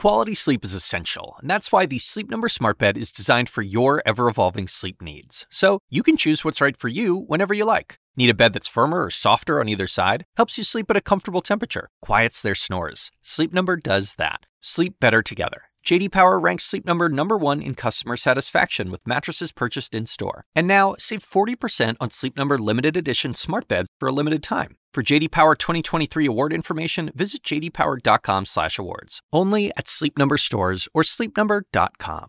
Quality sleep is essential, and that's why the Sleep Number Smart Bed is designed for your ever-evolving sleep needs. So you can choose what's right for you whenever you like. Need a bed that's firmer or softer on either side? Helps you sleep at a comfortable temperature. Quiets their snores. Sleep Number does that. Sleep better together. J.D. Power ranks Sleep Number #1 in customer satisfaction with mattresses purchased in-store. And now, save 40% on Sleep Number limited edition smart beds for a limited time. For J.D. Power 2023 award information, visit jdpower.com/awards. Only at Sleep Number stores or sleepnumber.com.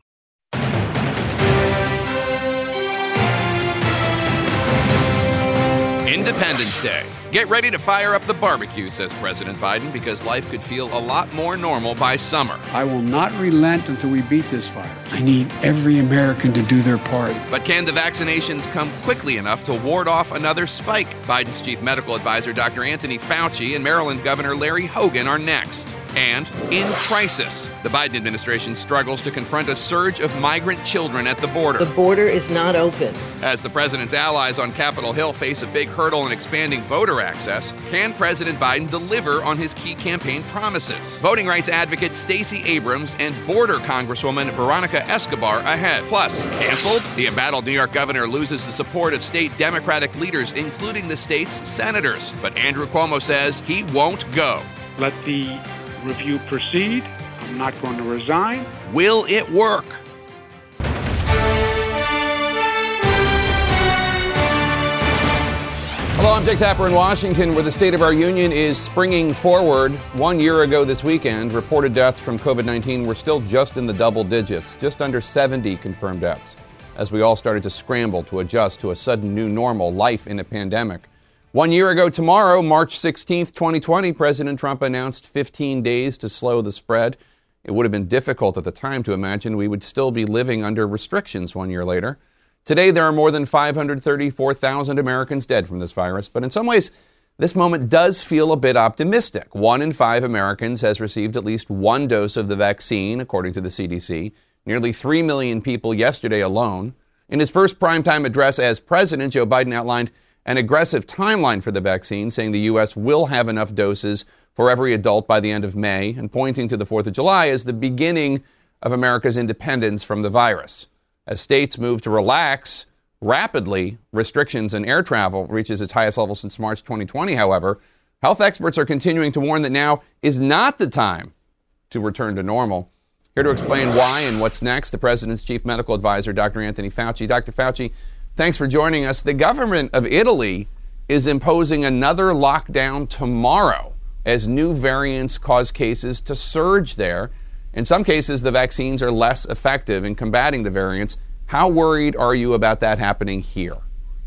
Independence Day. Get ready to fire up the barbecue, says President Biden, because life could feel a lot more normal by summer. I will not relent until we beat this virus. I need every American to do their part. But can the vaccinations come quickly enough to ward off another spike? Biden's chief medical advisor, Dr. Anthony Fauci, and Maryland Governor Larry Hogan are next. And in crisis, the Biden administration struggles to confront a surge of migrant children at the border. The border is not open. As the president's allies on Capitol Hill face a big hurdle in expanding voter access, can President Biden deliver on his key campaign promises? Voting rights advocate Stacey Abrams and border Congresswoman Veronica Escobar ahead. Plus, canceled? The embattled New York governor loses the support of state Democratic leaders, including the state's senators. But Andrew Cuomo says he won't go. Let the review proceed. I'm not going to resign. Will it work? Hello, I'm Jake Tapper in Washington, where the State of our Union is springing forward. 1 year ago this weekend, reported deaths from COVID-19 were still just in the double digits, just under 70 confirmed deaths, as we all started to scramble to adjust to a sudden new normal, life in a pandemic. 1 year ago tomorrow, March 16th, 2020, President Trump announced 15 days to slow the spread. It would have been difficult at the time to imagine we would still be living under restrictions 1 year later. Today, there are more than 534,000 Americans dead from this virus, but in some ways, this moment does feel a bit optimistic. 1 in 5 Americans has received at least one dose of the vaccine, according to the CDC. Nearly 3 million people yesterday alone. In his first primetime address as president, Joe Biden outlined an aggressive timeline for the vaccine, saying the U.S. will have enough doses for every adult by the end of May, and pointing to the 4th of July as the beginning of America's independence from the virus. As states move to relax rapidly restrictions and air travel reaches its highest level since March 2020, however, health experts are continuing to warn that now is not the time to return to normal. Here to explain why and what's next, the president's chief medical advisor, Dr. Anthony Fauci. Dr. Fauci, thanks for joining us. The government of Italy is imposing another lockdown tomorrow as new variants cause cases to surge there. In some cases, the vaccines are less effective in combating the variants. How worried are you about that happening here?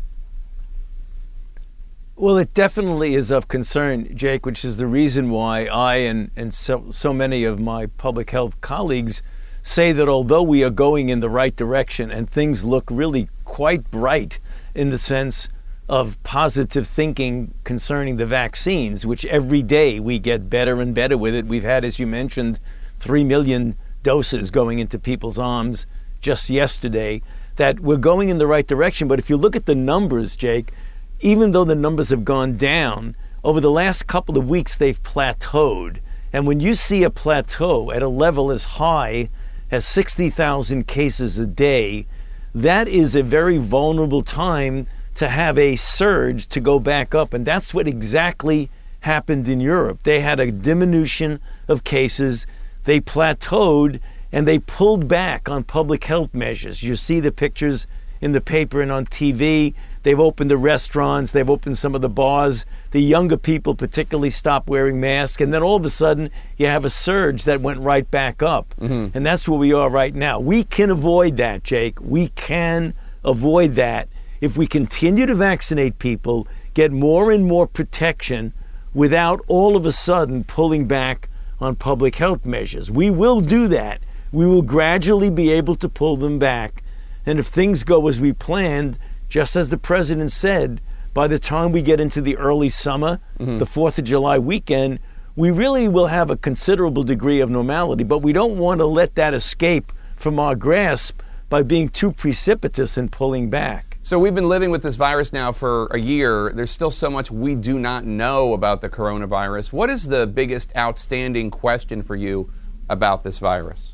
Well, it definitely is of concern, Jake, which is the reason why I and so many of my public health colleagues say that although we are going in the right direction and things look really quite bright in the sense of positive thinking concerning the vaccines, which every day we get better and better with it. We've had, as you mentioned, 3 million doses going into people's arms just yesterday, that we're going in the right direction. But if you look at the numbers, Jake, even though the numbers have gone down, over the last couple of weeks they've plateaued. And when you see a plateau at a level as high as 60,000 cases a day, that is a very vulnerable time to have a surge to go back up. And that's what exactly happened in Europe. They had a diminution of cases. They plateaued and they pulled back on public health measures. You see the pictures in the paper and on TV. They've opened the restaurants. They've opened some of the bars. The younger people particularly stopped wearing masks. And then all of a sudden, you have a surge that went right back up. Mm-hmm. And that's where we are right now. We can avoid that, Jake. We can avoid that if we continue to vaccinate people, get more and more protection without all of a sudden pulling back on public health measures. We will do that. We will gradually be able to pull them back. And if things go as we planned, just as the president said, by the time we get into the early summer, the 4th of July weekend, we really will have a considerable degree of normality. But we don't want to let that escape from our grasp by being too precipitous in pulling back. So we've been living with this virus now for a year. There's still so much we do not know about the coronavirus. What is the biggest outstanding question for you about this virus?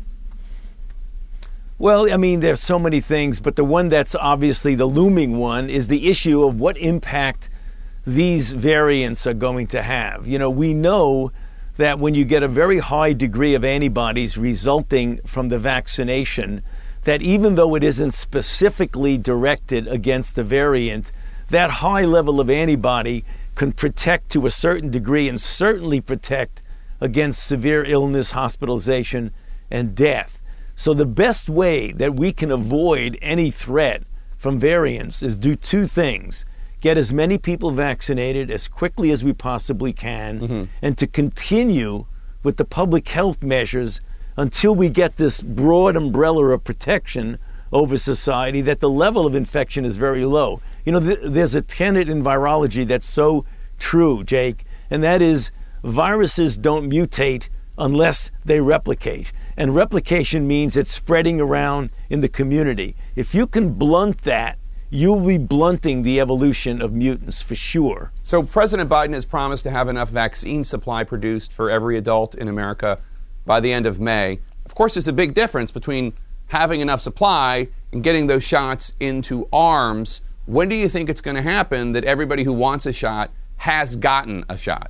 Well, I mean, there's so many things, but the one that's obviously the looming one is the issue of what impact these variants are going to have. You know, we know that when you get a very high degree of antibodies resulting from the vaccination, that even though it isn't specifically directed against the variant, that high level of antibody can protect to a certain degree and certainly protect against severe illness, hospitalization, and death. So the best way that we can avoid any threat from variants is do two things: get as many people vaccinated as quickly as we possibly can, and to continue with the public health measures until we get this broad umbrella of protection over society, that the level of infection is very low. You know, there's a tenet in virology that's so true, Jake, and that is viruses don't mutate unless they replicate. And replication means it's spreading around in the community. If you can blunt that, you'll be blunting the evolution of mutants for sure. So President Biden has promised to have enough vaccine supply produced for every adult in America by the end of May. Of course, there's a big difference between having enough supply and getting those shots into arms. When do you think it's going to happen that everybody who wants a shot has gotten a shot?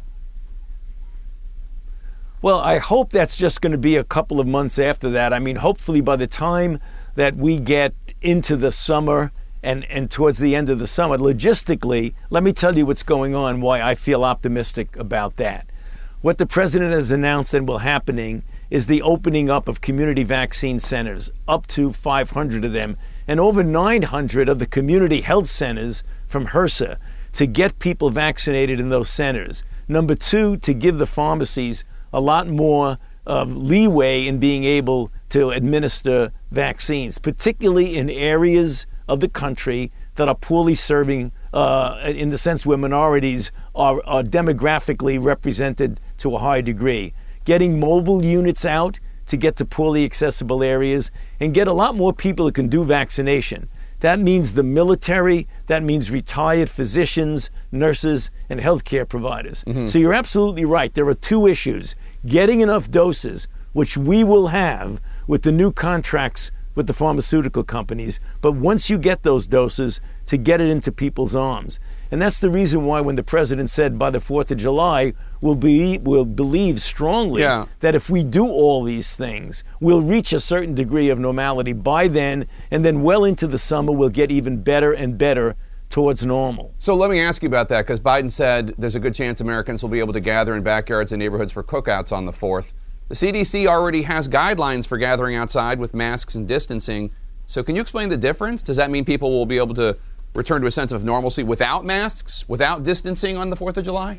Well, I hope that's just going to be a couple of months after that. I mean, hopefully by the time that we get into the summer and towards the end of the summer, logistically, let me tell you what's going on, why I feel optimistic about that. What the president has announced and will happening is the opening up of community vaccine centers, up to 500 of them, and over 900 of the community health centers from HRSA, to get people vaccinated in those centers. Number two, to give the pharmacies a lot more leeway in being able to administer vaccines, particularly in areas of the country that are poorly serving, in the sense where minorities are demographically represented to a high degree. Getting mobile units out to get to poorly accessible areas and get a lot more people who can do vaccination. That means the military, that means retired physicians, nurses, and healthcare providers. So you're absolutely right. There are two issues: getting enough doses, which we will have with the new contracts with the pharmaceutical companies, but once you get those doses, to get it into people's arms. And that's the reason why when the president said by the 4th of July, we'll believe strongly that if we do all these things, we'll reach a certain degree of normality by then, and then well into the summer, we'll get even better and better towards normal. So let me ask you about that, because Biden said there's a good chance Americans will be able to gather in backyards and neighborhoods for cookouts on the 4th. The CDC already has guidelines for gathering outside with masks and distancing. So can you explain the difference? Does that mean people will be able to return to a sense of normalcy without masks, without distancing on the 4th of July?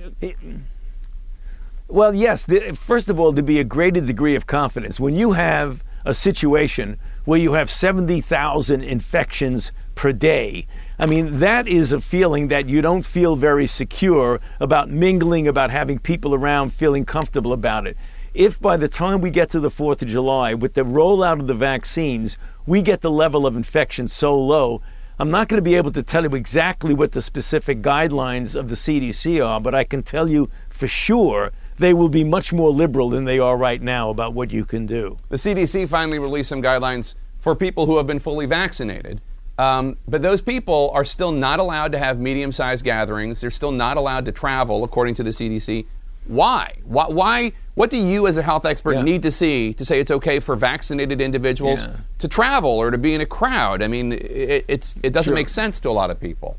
Well, yes. First of all, to be a greater degree of confidence. When you have a situation where you have 70,000 infections per day, I mean, that is a feeling that you don't feel very secure about mingling, about having people around, feeling comfortable about it. If by the time we get to the 4th of July, with the rollout of the vaccines, we get the level of infection so low, I'm not going to be able to tell you exactly what the specific guidelines of the CDC are, but I can tell you for sure they will be much more liberal than they are right now about what you can do. The CDC finally released some guidelines for people who have been fully vaccinated. But those people are still not allowed to have medium-sized gatherings. They're still not allowed to travel, according to the CDC. Why? What do you as a health expert need to see to say it's okay for vaccinated individuals to travel or to be in a crowd? I mean, it doesn't make sense to a lot of people.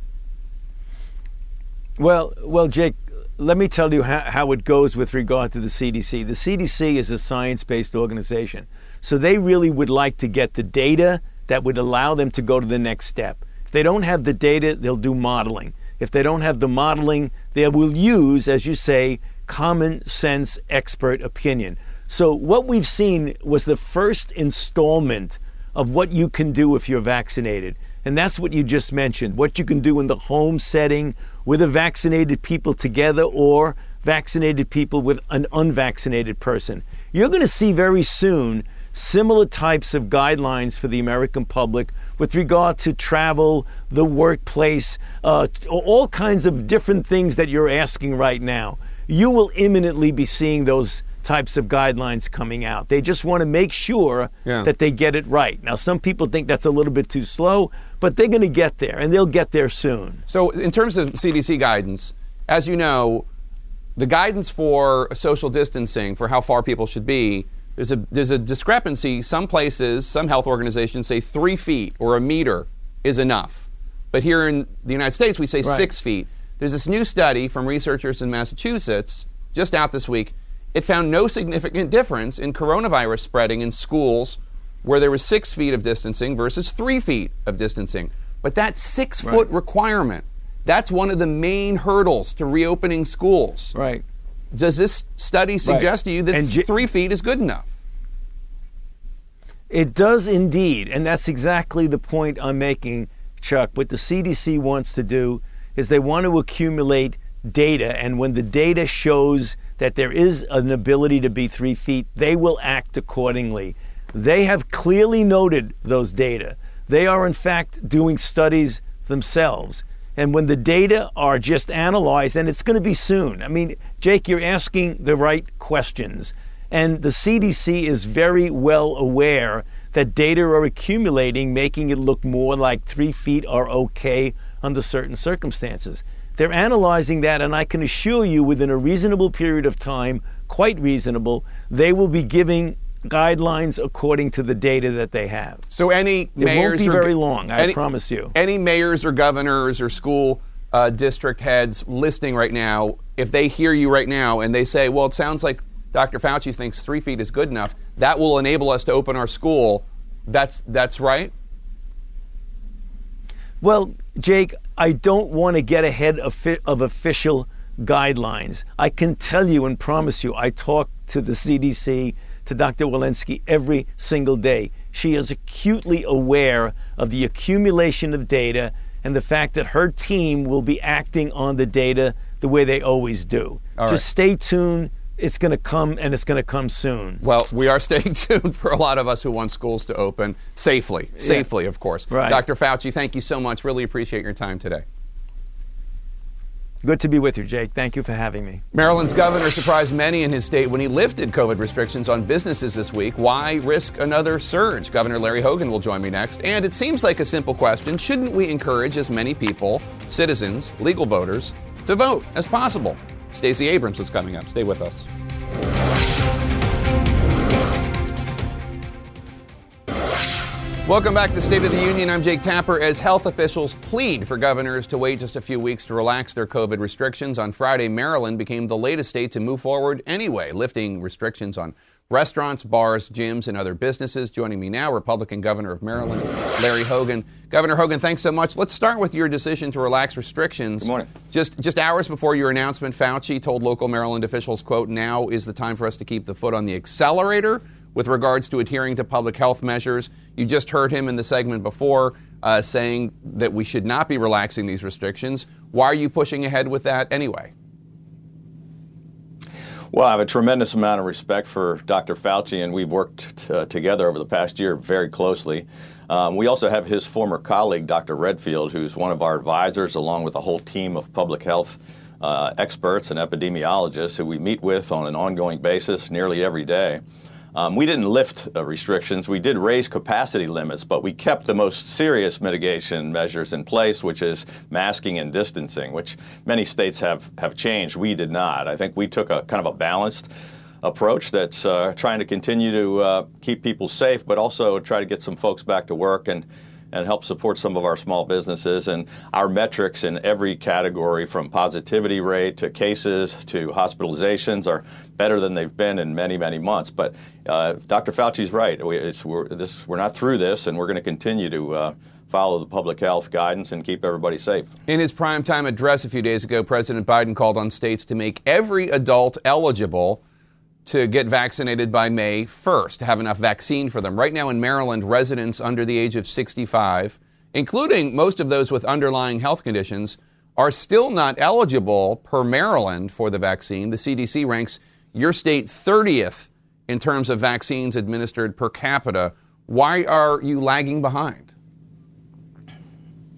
Well, Jake, let me tell you how it goes with regard to the CDC. The CDC is a science-based organization, so they really would like to get the data that would allow them to go to the next step. If they don't have the data, they'll do modeling. If they don't have the modeling, they will use, as you say, common sense expert opinion. So what we've seen was the first installment of what you can do if you're vaccinated. And that's what you just mentioned, what you can do in the home setting with a vaccinated people together or vaccinated people with an unvaccinated person. You're going to see very soon similar types of guidelines for the American public with regard to travel, the workplace, all kinds of different things that you're asking right now. You will imminently be seeing those types of guidelines coming out. They just want to make sure that they get it right. Now, some people think that's a little bit too slow, but they're going to get there, and they'll get there soon. So in terms of CDC guidance, as you know, the guidance for social distancing, for how far people should be, there's a discrepancy. Some places, some health organizations say 3 feet or a meter is enough. But here in the United States, we say 6 feet. There's this new study from researchers in Massachusetts, just out this week. It found no significant difference in coronavirus spreading in schools where there was 6 feet of distancing versus 3 feet of distancing. But that 6 foot requirement, that's one of the main hurdles to reopening schools. Right. Does this study suggest to you that 3 feet is good enough? It does indeed, and that's exactly the point I'm making, Chuck. What the CDC wants to do is they want to accumulate data, and when the data shows that there is an ability to be 3 feet, they will act accordingly. They have clearly noted those data. They are, in fact, doing studies themselves. And when the data are just analyzed, and it's going to be soon. I mean, Jake, you're asking the right questions. And the CDC is very well aware that data are accumulating, making it look more like 3 feet are okay under certain circumstances. They're analyzing that, and I can assure you within a reasonable period of time, quite reasonable, they will be giving guidelines according to the data that they have. So any mayors... It won't be very long, I promise you. Any mayors or governors or school district heads listening right now, if they hear you right now and they say, well, it sounds like Dr. Fauci thinks 3 feet is good enough, that will enable us to open our school, that's right? Well, Jake, I don't want to get ahead of official guidelines. I can tell you and promise you, I talk to the CDC, to Dr. Walensky every single day. She is acutely aware of the accumulation of data and the fact that her team will be acting on the data the way they always do. Just stay tuned. It's going to come, and it's going to come soon. Well, we are staying tuned for a lot of us who want schools to open safely, of course. Right. Dr. Fauci, thank you so much. Really appreciate your time today. Good to be with you, Jake. Thank you for having me. Maryland's governor surprised many in his state when he lifted COVID restrictions on businesses this week. Why risk another surge? Governor Larry Hogan will join me next. And it seems like a simple question. Shouldn't we encourage as many people, citizens, legal voters, to vote as possible? Stacey Abrams is coming up. Stay with us. Welcome back to State of the Union. I'm Jake Tapper. As health officials plead for governors to wait just a few weeks to relax their COVID restrictions, on Friday, Maryland became the latest state to move forward anyway, lifting restrictions on restaurants, bars, gyms, and other businesses. Joining me now, Republican Governor of Maryland, Larry Hogan. Governor Hogan, thanks so much. Let's start with your decision to relax restrictions. Good morning. Just hours before your announcement, Fauci told local Maryland officials, quote, now is the time for us to keep the foot on the accelerator with regards to adhering to public health measures. You just heard him in the segment before saying that we should not be relaxing these restrictions. Why are you pushing ahead with that anyway? Well, I have a tremendous amount of respect for Dr. Fauci, and we've worked together over the past year very closely. We also have his former colleague, Dr. Redfield, who's one of our advisors, along with a whole team of public health experts and epidemiologists who we meet with on an ongoing basis nearly every day. We didn't lift restrictions. We did raise capacity limits, but we kept the most serious mitigation measures in place, which is masking and distancing, which many states have changed. We did not. I think we took a kind of a balanced approach that's trying to continue to keep people safe, but also try to get some folks back to work and help support some of our small businesses. And our metrics in every category, from positivity rate to cases to hospitalizations, are better than they've been in many, many months. But Dr. Fauci's right. We're not through this, and we're going to continue to follow the public health guidance and keep everybody safe. In his primetime address a few days ago, President Biden called on states to make every adult eligible to get vaccinated by May 1st, to have enough vaccine for them. Right now in Maryland, residents under the age of 65, including most of those with underlying health conditions, are still not eligible per Maryland for the vaccine. The CDC ranks your state 30th in terms of vaccines administered per capita. Why are you lagging behind?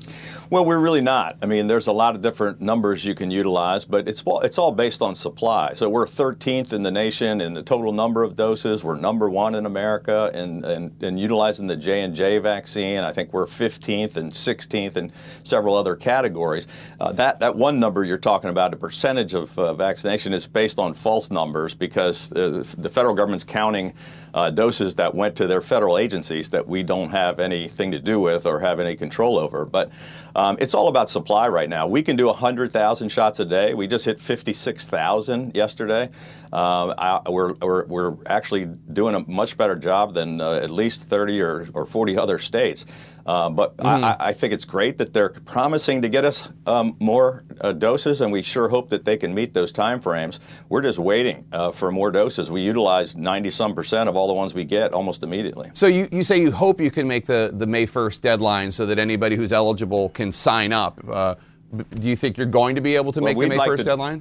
Well, we're really not. I mean, there's a lot of different numbers you can utilize, but it's all based on supply. So we're 13th in the nation in the total number of doses. We're number one in America in utilizing the J&J vaccine. I think we're 15th and 16th in several other categories. That one number you're talking about, the percentage of vaccination, is based on false numbers because the federal government's counting doses that went to their federal agencies that we don't have anything to do with or have any control over. But it's all about supply right now. We can do 100,000 shots a day. We just hit 56,000 yesterday. We're actually doing a much better job than at least 30 or 40 other states. But I think it's great that they're promising to get us more doses, and we sure hope that they can meet those time frames. We're just waiting for more doses. We utilize 90-some% of all the ones we get almost immediately. So you say you hope you can make the May 1st deadline so that anybody who's eligible can sign up. Do you think you're going to be able to make the May 1st deadline?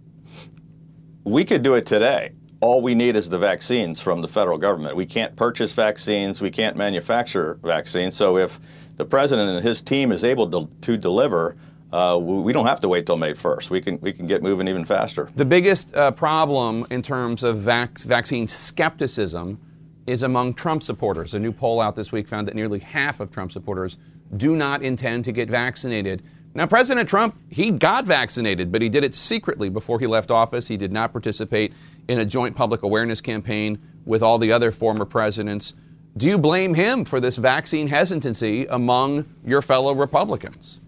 We could do it today. All we need is the vaccines from the federal government. We can't purchase vaccines. We can't manufacture vaccines. So if the president and his team is able to deliver, we don't have to wait till May 1st. We can get moving even faster. The biggest problem in terms of vaccine skepticism is among Trump supporters. A new poll out this week found that nearly half of Trump supporters do not intend to get vaccinated. Now, President Trump, he got vaccinated, but he did it secretly before he left office. He did not participate in a joint public awareness campaign with all the other former presidents. Do you blame him for this vaccine hesitancy among your fellow Republicans?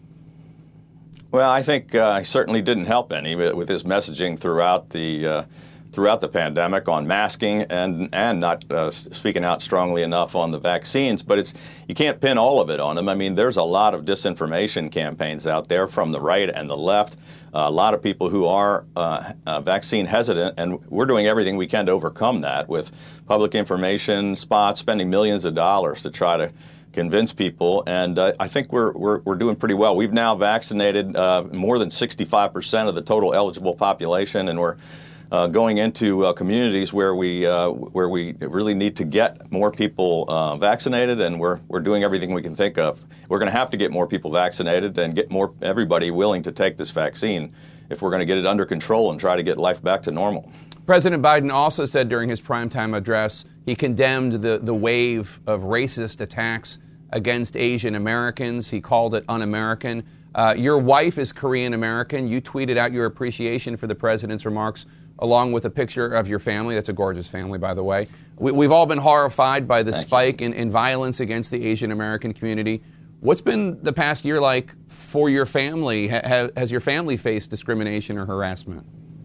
Well, I think he certainly didn't help any with his messaging throughout the pandemic on masking and not speaking out strongly enough on the vaccines. But you can't pin all of it on him. I mean, there's a lot of disinformation campaigns out there from the right and the left. A lot of people who are vaccine hesitant, and we're doing everything we can to overcome that with public information spots, spending millions of dollars to try to convince people, and I think we're doing pretty well. We've now vaccinated more than 65% of the total eligible population, and we're going into communities where we really need to get more people vaccinated, and we're doing everything we can think of. We're going to have to get more people vaccinated and get everybody willing to take this vaccine if we're going to get it under control and try to get life back to normal. President Biden also said during his primetime address he condemned the wave of racist attacks against Asian Americans. He called it un-American. Your wife is Korean American. You tweeted out your appreciation for the president's remarks along with a picture of your family. That's a gorgeous family, by the way. We've all been horrified by the spike in violence against the Asian American community. What's been the past year like for your family? Has your family faced discrimination or harassment?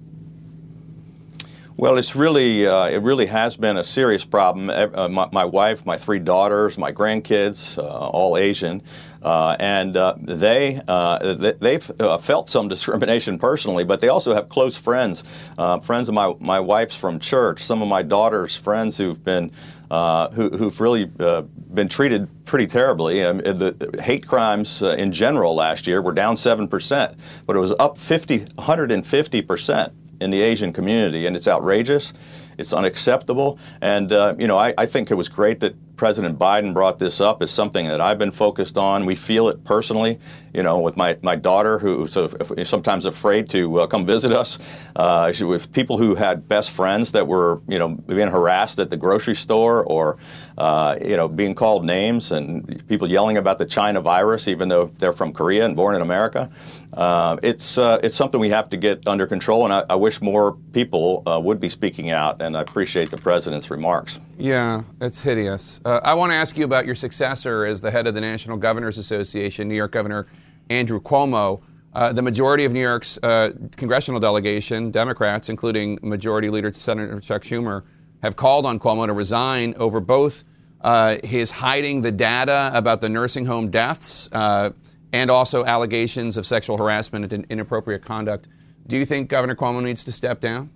Well, it really has been a serious problem. My wife, my 3 daughters, my grandkids, all Asian, and they've felt some discrimination personally, but they also have close friends, friends of my wife's from church, some of my daughter's friends who've really been treated pretty terribly. The hate crimes in general last year were down 7%, but it was up 150% in the Asian community, and it's outrageous. It's unacceptable, and I think it was great that President Biden brought this up as something that I've been focused on. We feel it personally, with my daughter, who's sometimes afraid to come visit us, with people who had best friends that were, being harassed at the grocery store or, being called names and people yelling about the China virus, even though they're from Korea and born in America. It's something we have to get under control, and I wish more people would be speaking out, and I appreciate the president's remarks. Yeah, it's hideous. I want to ask you about your successor as the head of the National Governors Association, New York Governor Andrew Cuomo. The majority of New York's congressional delegation, Democrats, including Majority Leader Senator Chuck Schumer, have called on Cuomo to resign over both his hiding the data about the nursing home deaths and also allegations of sexual harassment and inappropriate conduct. Do you think Governor Cuomo needs to step down?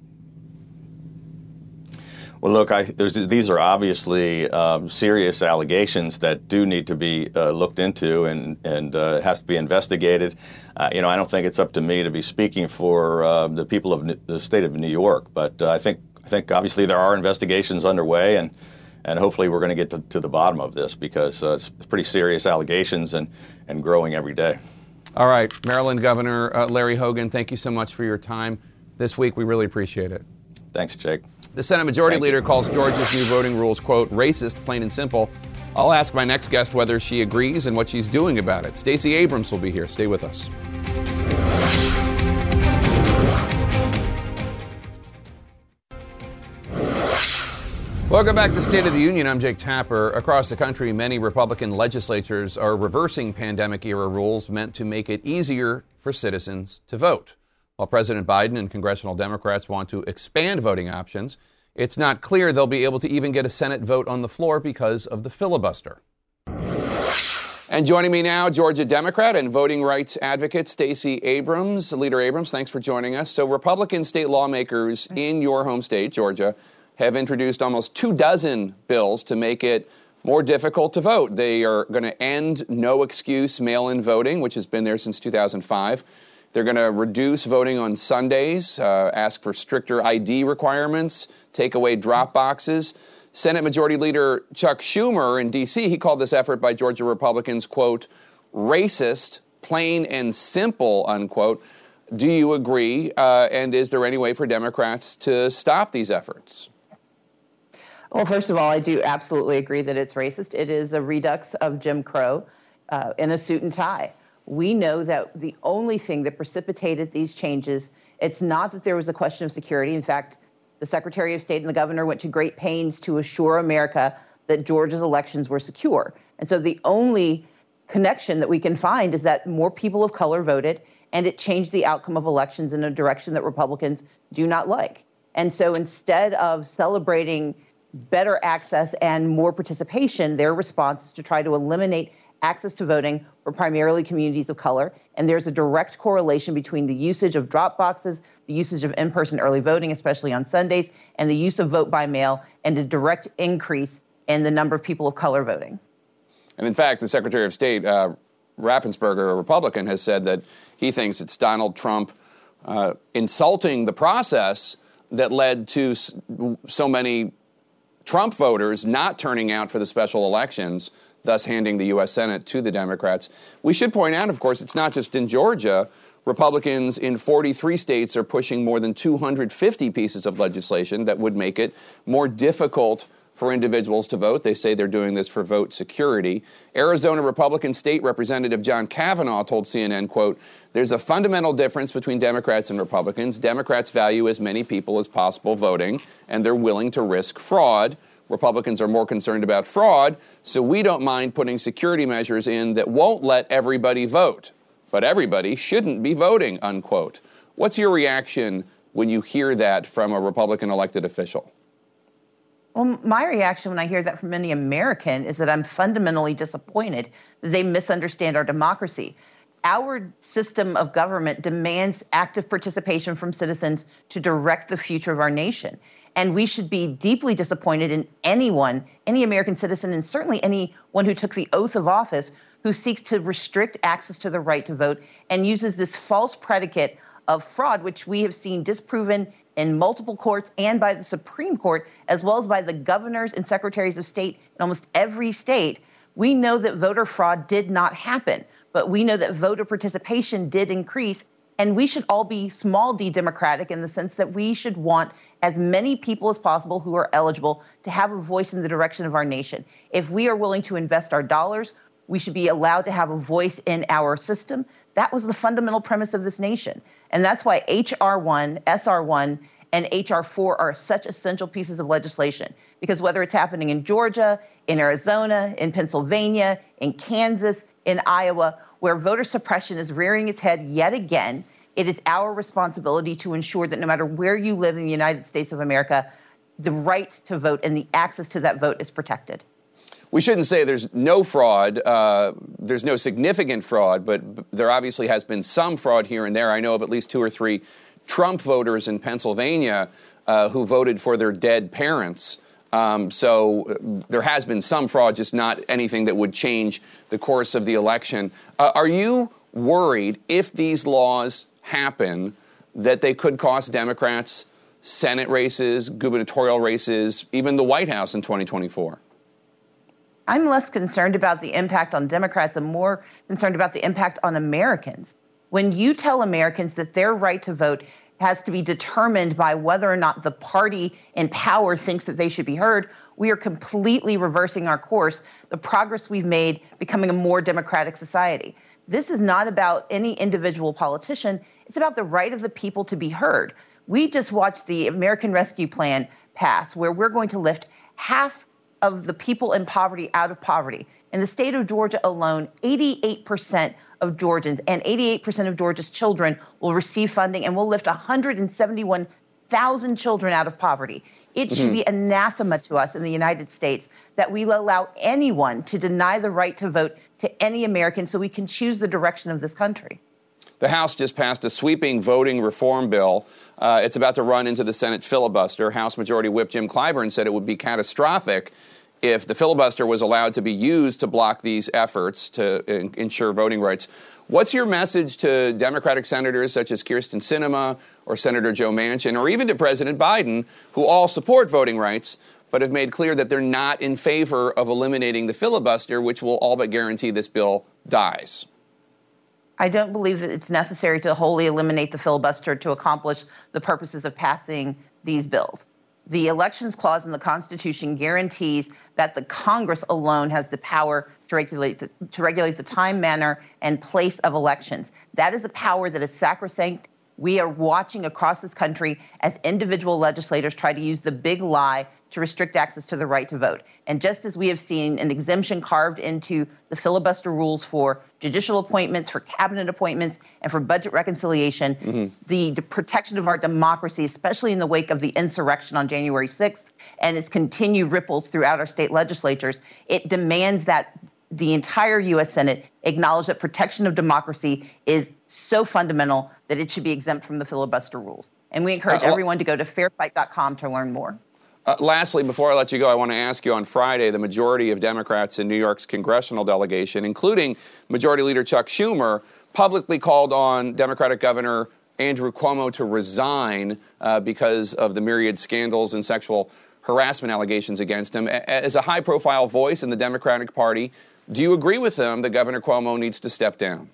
Well, look, these are obviously serious allegations that do need to be looked into and have to be investigated. I don't think it's up to me to be speaking for the people of the state of New York, but I think obviously there are investigations underway, and and hopefully we're going to get to the bottom of this, because it's pretty serious allegations and growing every day. All right, Maryland Governor Larry Hogan, thank you so much for your time this week. We really appreciate it. Thanks, Jake. The Senate Majority Leader calls Georgia's new voting rules, quote, racist, plain and simple. I'll ask my next guest whether she agrees and what she's doing about it. Stacey Abrams will be here. Stay with us. Welcome back to State of the Union. I'm Jake Tapper. Across the country, many Republican legislatures are reversing pandemic-era rules meant to make it easier for citizens to vote. While President Biden and congressional Democrats want to expand voting options, it's not clear they'll be able to even get a Senate vote on the floor because of the filibuster. And joining me now, Georgia Democrat and voting rights advocate Stacey Abrams. Leader Abrams, thanks for joining us. So Republican state lawmakers in your home state, Georgia, have introduced almost 24 bills to make it more difficult to vote. They are going to end no-excuse mail-in voting, which has been there since 2005. They're going to reduce voting on Sundays, ask for stricter ID requirements, take away drop boxes. Senate Majority Leader Chuck Schumer in D.C., he called this effort by Georgia Republicans, quote, racist, plain and simple, unquote. Do you agree? And is there any way for Democrats to stop these efforts? Well, first of all, I do absolutely agree that it's racist. It is a redux of Jim Crow in a suit and tie. We know that the only thing that precipitated these changes, it's not that there was a question of security. In fact, the Secretary of State and the governor went to great pains to assure America that Georgia's elections were secure. And so the only connection that we can find is that more people of color voted, and it changed the outcome of elections in a direction that Republicans do not like. And so instead of celebrating better access and more participation, their response is to try to eliminate access to voting for primarily communities of color. And there's a direct correlation between the usage of drop boxes, the usage of in-person early voting, especially on Sundays, and the use of vote by mail, and a direct increase in the number of people of color voting. And in fact, the Secretary of State, Raffensperger, a Republican, has said that he thinks it's Donald Trump insulting the process that led to so many Trump voters not turning out for the special elections, thus handing the U.S. Senate to the Democrats. We should point out, of course, it's not just in Georgia. Republicans in 43 states are pushing more than 250 pieces of legislation that would make it more difficult for individuals to vote. They say they're doing this for vote security. Arizona Republican State Representative John Kavanaugh told CNN, quote, there's a fundamental difference between Democrats and Republicans. Democrats value as many people as possible voting, and they're willing to risk fraud. Republicans are more concerned about fraud, so we don't mind putting security measures in that won't let everybody vote. But everybody shouldn't be voting, unquote. What's your reaction when you hear that from a Republican elected official? Well, my reaction when I hear that from any American is that I'm fundamentally disappointed that they misunderstand our democracy. Our system of government demands active participation from citizens to direct the future of our nation. And we should be deeply disappointed in anyone, any American citizen, and certainly anyone who took the oath of office who seeks to restrict access to the right to vote and uses this false predicate of fraud, which we have seen disproven in multiple courts and by the Supreme Court, as well as by the governors and secretaries of state in almost every state. We know that voter fraud did not happen, but we know that voter participation did increase. And we should all be small d democratic in the sense that we should want as many people as possible who are eligible to have a voice in the direction of our nation. If we are willing to invest our dollars, we should be allowed to have a voice in our system. That was the fundamental premise of this nation. And that's why H.R. 1, S.R. 1, and H.R. 4 are such essential pieces of legislation. Because whether it's happening in Georgia, in Arizona, in Pennsylvania, in Kansas, in Iowa, where voter suppression is rearing its head yet again, it is our responsibility to ensure that no matter where you live in the United States of America, the right to vote and the access to that vote is protected. We shouldn't say there's no fraud. There's no significant fraud, but there obviously has been some fraud here and there. I know of at least 2 or 3 Trump voters in Pennsylvania who voted for their dead parents. So there has been some fraud, just not anything that would change the course of the election. Are you worried if these laws happen that they could cost Democrats Senate races, gubernatorial races, even the White House in 2024? I'm less concerned about the impact on Democrats and more concerned about the impact on Americans. When you tell Americans that their right to vote has to be determined by whether or not the party in power thinks that they should be heard, we are completely reversing our course, the progress we've made becoming a more democratic society. This is not about any individual politician. It's about the right of the people to be heard. We just watched the American Rescue Plan pass, where we're going to lift half of the people in poverty out of poverty. In the state of Georgia alone, 88% of Georgians and 88% of Georgia's children will receive funding, and we'll lift 171,000 children out of poverty. It should be anathema to us in the United States that we allow anyone to deny the right to vote to any American so we can choose the direction of this country. The House just passed a sweeping voting reform bill. It's about to run into the Senate filibuster. House Majority Whip Jim Clyburn said it would be catastrophic if the filibuster was allowed to be used to block these efforts to ensure voting rights. What's your message to Democratic senators such as Kyrsten Sinema or Senator Joe Manchin, or even to President Biden, who all support voting rights, but have made clear that they're not in favor of eliminating the filibuster, which will all but guarantee this bill dies? I don't believe that it's necessary to wholly eliminate the filibuster to accomplish the purposes of passing these bills. The Elections Clause in the Constitution guarantees that the Congress alone has the power to regulate the time, manner, and place of elections. That is a power that is sacrosanct. We are watching across this country as individual legislators try to use the big lie to restrict access to the right to vote. And just as we have seen an exemption carved into the filibuster rules for judicial appointments, for cabinet appointments, and for budget reconciliation, the protection of our democracy, especially in the wake of the insurrection on January 6th and its continued ripples throughout our state legislatures, it demands that the entire U.S. Senate acknowledge that protection of democracy is so fundamental that it should be exempt from the filibuster rules. And we encourage everyone to go to fairfight.com to learn more. Lastly, before I let you go, I want to ask you, on Friday, the majority of Democrats in New York's congressional delegation, including Majority Leader Chuck Schumer, publicly called on Democratic Governor Andrew Cuomo to resign because of the myriad scandals and sexual harassment allegations against him. As a high-profile voice in the Democratic Party, do you agree with them that Governor Cuomo needs to step down?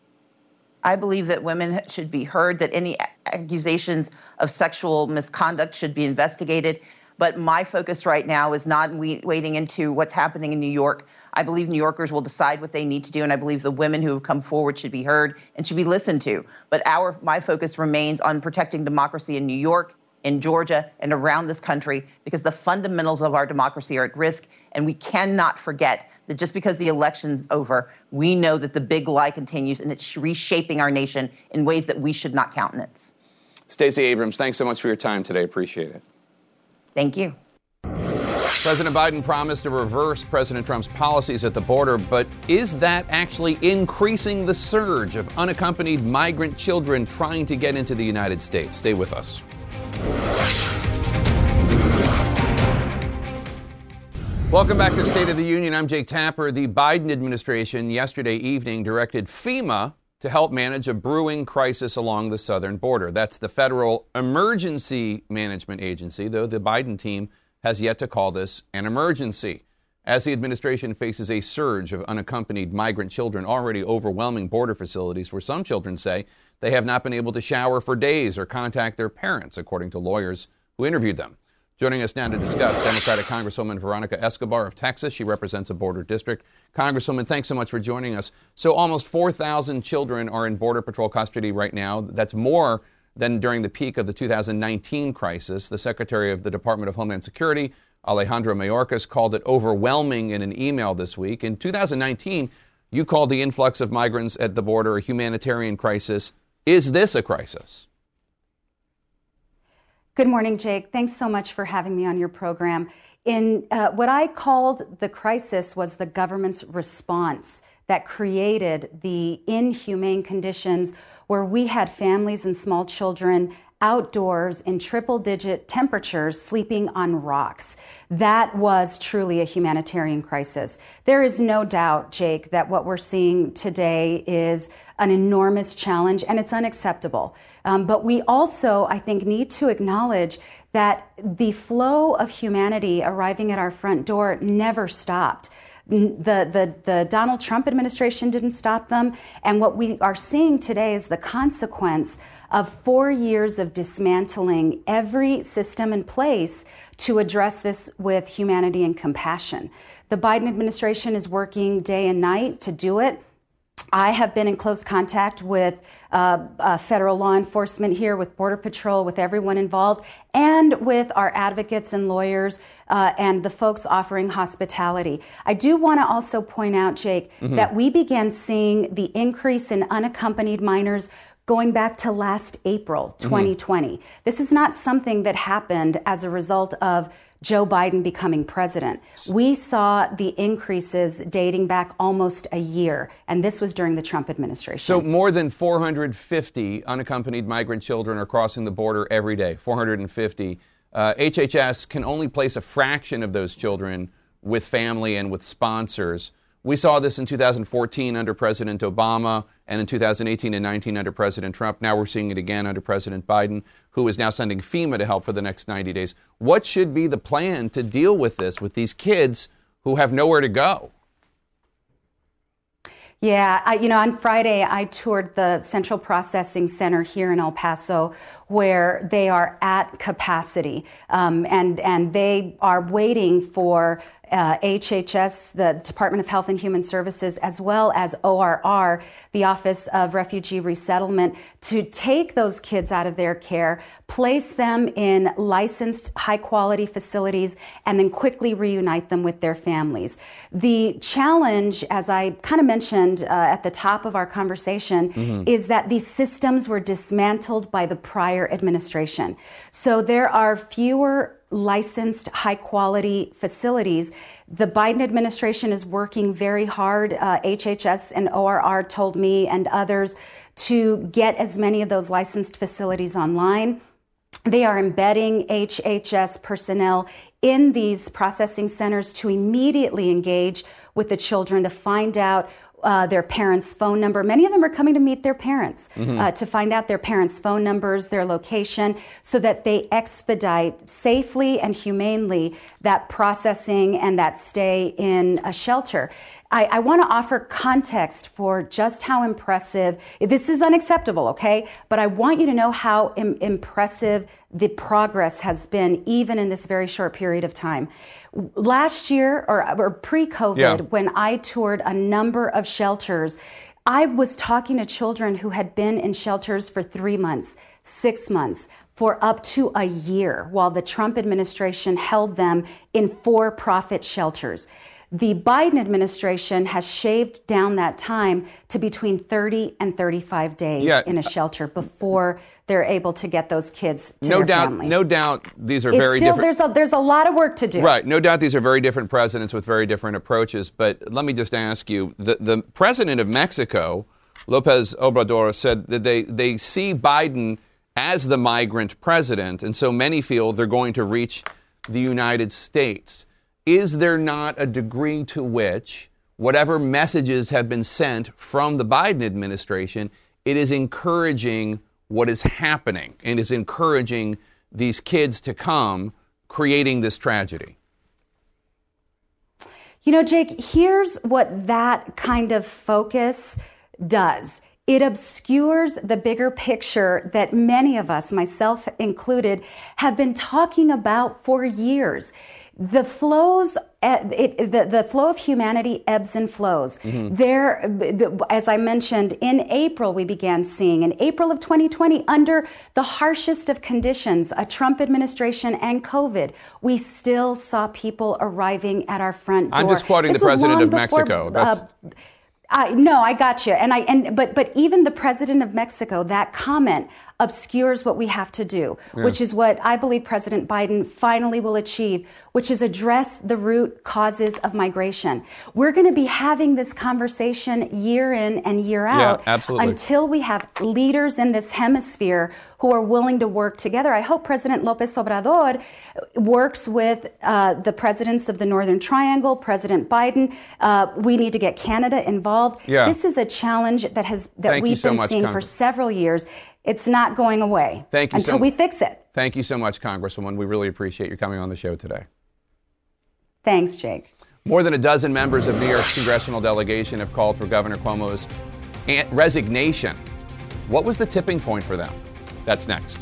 I believe that women should be heard, that any accusations of sexual misconduct should be investigated. But my focus right now is not wading into what's happening in New York. I believe New Yorkers will decide what they need to do, and I believe the women who have come forward should be heard and should be listened to. But my focus remains on protecting democracy in New York, in Georgia, and around this country, because the fundamentals of our democracy are at risk, and we cannot forget that just because the election's over, we know that the big lie continues, and it's reshaping our nation in ways that we should not countenance. Stacey Abrams, thanks so much for your time today. Appreciate it. Thank you. President Biden promised to reverse President Trump's policies at the border, but is that actually increasing the surge of unaccompanied migrant children trying to get into the United States? Stay with us. Welcome back to State of the Union. I'm Jake Tapper. The Biden administration yesterday evening directed FEMA to help manage a brewing crisis along the southern border. That's the Federal Emergency Management Agency, though the Biden team has yet to call this an emergency. As the administration faces a surge of unaccompanied migrant children already overwhelming border facilities, where some children say they have not been able to shower for days or contact their parents, according to lawyers who interviewed them. Joining us now to discuss, Democratic Congresswoman Veronica Escobar of Texas. She represents a border district. Congresswoman, thanks so much for joining us. So almost 4,000 children are in Border Patrol custody right now. That's more than during the peak of the 2019 crisis. The Secretary of the Department of Homeland Security, Alejandro Mayorkas, called it overwhelming in an email this week. In 2019, you called the influx of migrants at the border a humanitarian crisis. Is this a crisis? Good morning, Jake. Thanks so much for having me on your program. What I called the crisis was the government's response that created the inhumane conditions where we had families and small children outdoors in triple-digit temperatures sleeping on rocks. That was truly a humanitarian crisis. There is no doubt, Jake, that what we're seeing today is an enormous challenge, and it's unacceptable. But we also, I think, need to acknowledge that the flow of humanity arriving at our front door never stopped. The Donald Trump administration didn't stop them. And what we are seeing today is the consequence of 4 years of dismantling every system in place to address this with humanity and compassion. The Biden administration is working day and night to do it. I have been in close contact with federal law enforcement here, with Border Patrol, with everyone involved, and with our advocates and lawyers and the folks offering hospitality. I do want to also point out, Jake, that we began seeing the increase in unaccompanied minors going back to last April 2020. This is not something that happened as a result of Joe Biden becoming president. We saw the increases dating back almost a year, and this was during the Trump administration. So more than 450 unaccompanied migrant children are crossing the border every day, 450. HHS can only place a fraction of those children with family and with sponsors. We saw this in 2014 under President Obama and in 2018 and 19 under President Trump. Now we're seeing it again under President Biden, who is now sending FEMA to help for the next 90 days. What should be the plan to deal with this, with these kids who have nowhere to go? Yeah, on Friday, I toured the Central Processing Center here in El Paso, where they are at capacity, and they are waiting for HHS, the Department of Health and Human Services, as well as ORR, the Office of Refugee Resettlement, to take those kids out of their care, place them in licensed, high-quality facilities, and then quickly reunite them with their families. The challenge, as I kind of mentioned at the top of our conversation, is that these systems were dismantled by the prior administration. So there are fewer licensed, high-quality facilities. The Biden administration is working very hard. HHS and ORR told me and others to get as many of those licensed facilities online. They are embedding HHS personnel in these processing centers to immediately engage with the children to find out their parents' phone number. Many of them are coming to meet their parents to find out their parents' phone numbers, their location, so that they expedite safely and humanely that processing and that stay in a shelter. I want to offer context for just how impressive, this is unacceptable, okay? But I want you to know how impressive the progress has been, even in this very short period of time. Last year, or pre-COVID, when I toured a number of shelters, I was talking to children who had been in shelters for 3 months, 6 months, for up to a year, while the Trump administration held them in for-profit shelters. The Biden administration has shaved down that time to between 30 and 35 days in a shelter before they're able to get those kids to their family. No doubt these are very different. There's a lot of work to do. Right. No doubt these are very different presidents with very different approaches. But let me just ask you, the president of Mexico, López Obrador, said that they see Biden as the migrant president, and so many feel they're going to reach the United States. Is there not a degree to which whatever messages have been sent from the Biden administration, it is encouraging what is happening and is encouraging these kids to come, creating this tragedy? You know, Jake, here's what that kind of focus does. It obscures the bigger picture that many of us, myself included, have been talking about for years. The flows, the flow of humanity ebbs and flows. As I mentioned, in April, we began seeing, in April of 2020, under the harshest of conditions, a Trump administration and COVID, we still saw people arriving at our front door. I'm just quoting the president of Mexico. No, I got you. But even the president of Mexico, that comment, obscures what we have to do, which is what I believe President Biden finally will achieve, which is address the root causes of migration. We're going to be having this conversation year in and year out until we have leaders in this hemisphere who are willing to work together. I hope President López Obrador works with the presidents of the Northern Triangle, President Biden. We need to get Canada involved. This is a challenge that we've been seeing for several years. It's not going away until we fix it. Thank you so much, Congresswoman. We really appreciate you coming on the show today. Thanks, Jake. More than a dozen members of New York's congressional delegation have called for Governor Cuomo's resignation. What was the tipping point for them? That's next.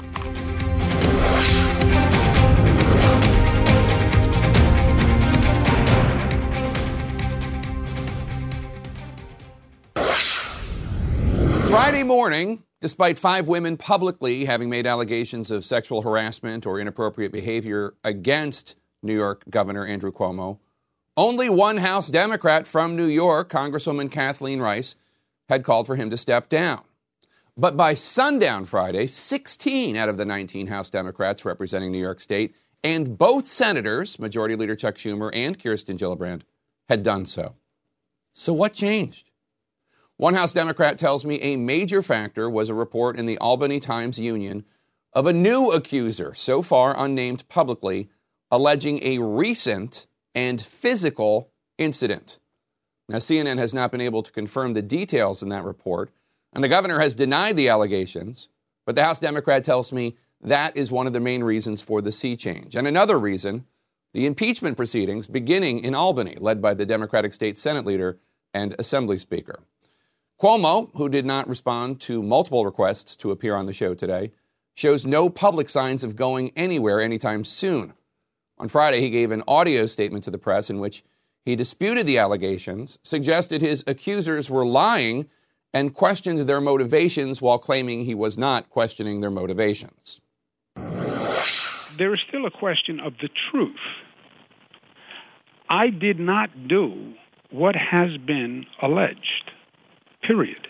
Friday morning, despite 5 women publicly having made allegations of sexual harassment or inappropriate behavior against New York Governor Andrew Cuomo, only one House Democrat from New York, Congresswoman Kathleen Rice, had called for him to step down. But by sundown Friday, 16 out of the 19 House Democrats representing New York State and both senators, Majority Leader Chuck Schumer and Kirsten Gillibrand, had done so. So what changed? One House Democrat tells me a major factor was a report in the Albany Times-Union of a new accuser, so far unnamed publicly, alleging a recent and physical incident. Now, CNN has not been able to confirm the details in that report, and the governor has denied the allegations, but the House Democrat tells me that is one of the main reasons for the sea change. And another reason, the impeachment proceedings beginning in Albany, led by the Democratic State Senate leader and Assembly Speaker. Cuomo, who did not respond to multiple requests to appear on the show today, shows no public signs of going anywhere anytime soon. On Friday, he gave an audio statement to the press in which he disputed the allegations, suggested his accusers were lying, and questioned their motivations while claiming he was not questioning their motivations. There is still a question of the truth. I did not do what has been alleged. Period.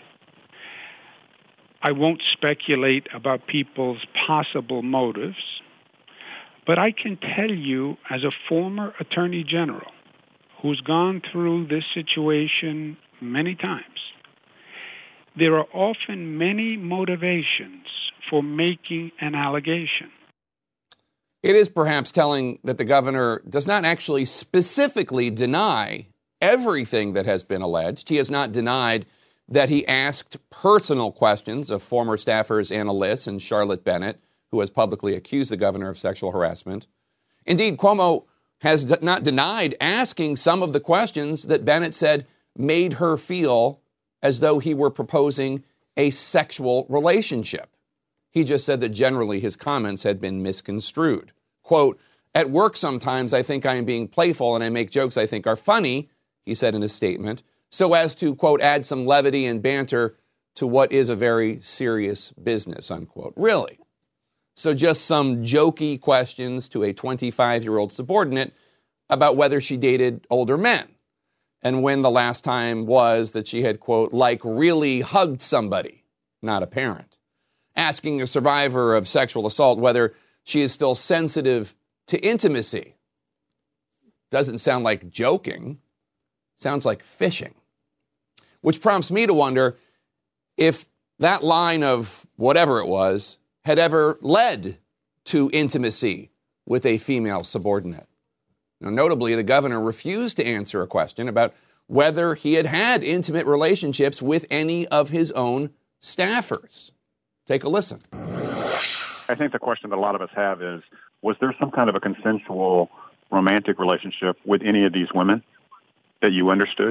I won't speculate about people's possible motives, but I can tell you as a former attorney general who's gone through this situation many times, there are often many motivations for making an allegation. It is perhaps telling that the governor does not actually specifically deny everything that has been alleged. He has not denied that he asked personal questions of former staffers Anna Liss and Charlotte Bennett, who has publicly accused the governor of sexual harassment. Indeed, Cuomo has not denied asking some of the questions that Bennett said made her feel as though he were proposing a sexual relationship. He just said that generally his comments had been misconstrued. Quote, "At work sometimes I think I am being playful and I make jokes I think are funny," he said in his statement, so as to, quote, "add some levity and banter to what is a very serious business," unquote. Really? So just some jokey questions to a 25-year-old subordinate about whether she dated older men and when the last time was that she had, quote, like really hugged somebody, not a parent. Asking a survivor of sexual assault whether she is still sensitive to intimacy. Doesn't sound like joking. Sounds like fishing. Which prompts me to wonder if that line of whatever it was had ever led to intimacy with a female subordinate. Now, notably, the governor refused to answer a question about whether he had had intimate relationships with any of his own staffers. Take a listen. I think the question that a lot of us have is, was there some kind of a consensual romantic relationship with any of these women that you understood?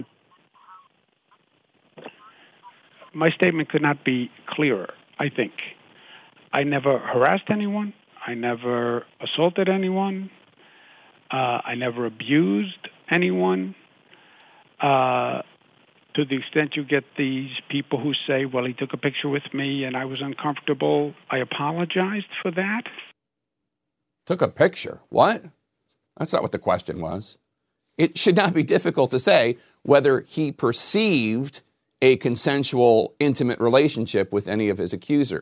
My statement could not be clearer, I think. I never harassed anyone. I never assaulted anyone. I never abused anyone. To the extent you get these people who say, well, he took a picture with me and I was uncomfortable, I apologized for that. Took a picture? What? That's not what the question was. It should not be difficult to say whether he perceived a consensual, intimate relationship with any of his accusers.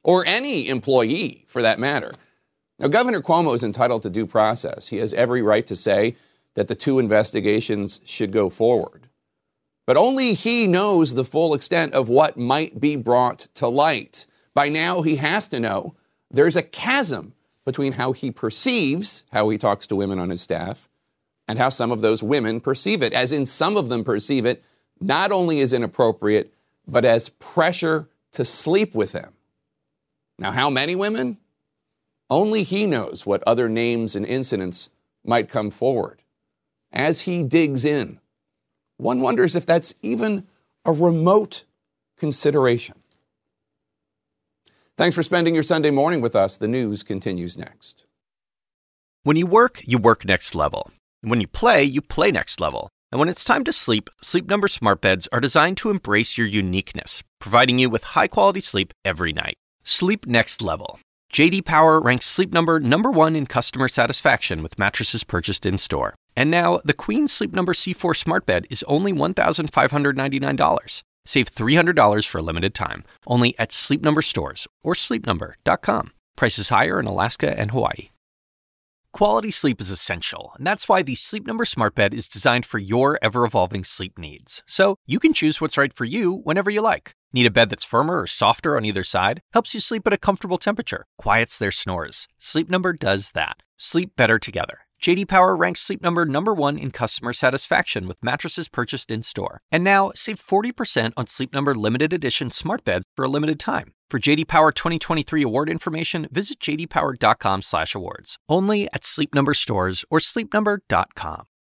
or any employee for that matter. Now, Governor Cuomo is entitled to due process. He has every right to say that the two investigations should go forward. But only he knows the full extent of what might be brought to light. By now, he has to know there's a chasm between how he perceives how he talks to women on his staff and how some of those women perceive it, as in some of them perceive it not only as inappropriate, but as pressure to sleep with him. Now, how many women? Only he knows what other names and incidents might come forward. As he digs in, one wonders if that's even a remote consideration. Thanks for spending your Sunday morning with us. The news continues next. When you work next level. And when you play next level. And when it's time to sleep, Sleep Number smart beds are designed to embrace your uniqueness, providing you with high-quality sleep every night. Sleep next level. J.D. Power ranks Sleep Number #1 in customer satisfaction with mattresses purchased in-store. And now, the Queen Sleep Number C4 smart bed is only $1,599. Save $300 for a limited time, only at Sleep Number stores or sleepnumber.com. Prices higher in Alaska and Hawaii. Quality sleep is essential, and that's why the Sleep Number smart bed is designed for your ever-evolving sleep needs. So you can choose what's right for you whenever you like. Need a bed that's firmer or softer on either side? Helps you sleep at a comfortable temperature. Quiets their snores. Sleep Number does that. Sleep better together. J.D. Power ranks Sleep Number #1 in customer satisfaction with mattresses purchased in-store. And now, save 40% on Sleep Number limited edition smart beds for a limited time. For J.D. Power 2023 award information, visit jdpower.com/awards. Only at Sleep Number stores or sleepnumber.com.